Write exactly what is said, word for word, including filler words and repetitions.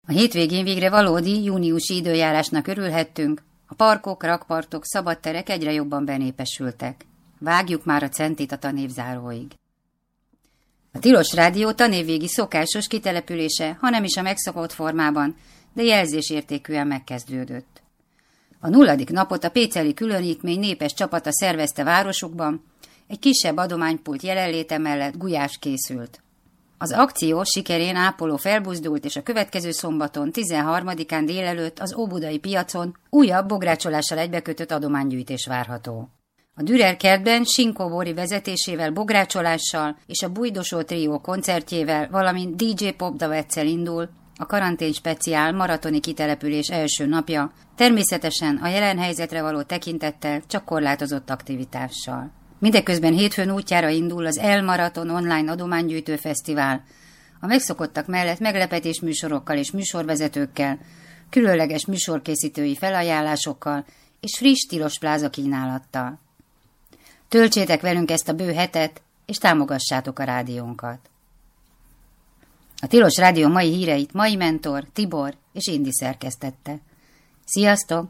A hétvégén végre valódi júniusi időjárásnak örülhettünk, a parkok, rakpartok, szabadterek egyre jobban benépesültek. Vágjuk már a centit a tanévzáróig. A Tilos Rádió tanévvégi szokásos kitelepülése, ha nem is a megszokott formában, de jelzésértékűen megkezdődött. A nulladik napot a péceli különítmény népes csapata szervezte városukban, egy kisebb adománypult jelenléte mellett gulyás készült. Az akció sikerén ápoló felbuzdult, és a következő szombaton, tizenharmadikán délelőtt az óbudai piacon újabb bográcsolással egybekötött adománygyűjtés várható. A Dürer kertben Sinkó Bori vezetésével bográcsolással és a Bújdosó trió koncertjével, valamint dé dzsé Popdavecel indul a karantén speciál maratoni kitelepülés első napja, természetesen a jelen helyzetre való tekintettel csak korlátozott aktivitással. Mindeközben hétfőn útjára indul az El Maraton online adománygyűjtő fesztivál, a megszokottak mellett meglepetés műsorokkal és műsorvezetőkkel, különleges műsorkészítői felajánlásokkal és friss tilos pláza kínálattal. Töltsétek velünk ezt a bő hetet, és támogassátok a rádiónkat. A Tilos Rádió mai híreit mai mentor, Tibor és Indi szerkesztette. Sziasztok!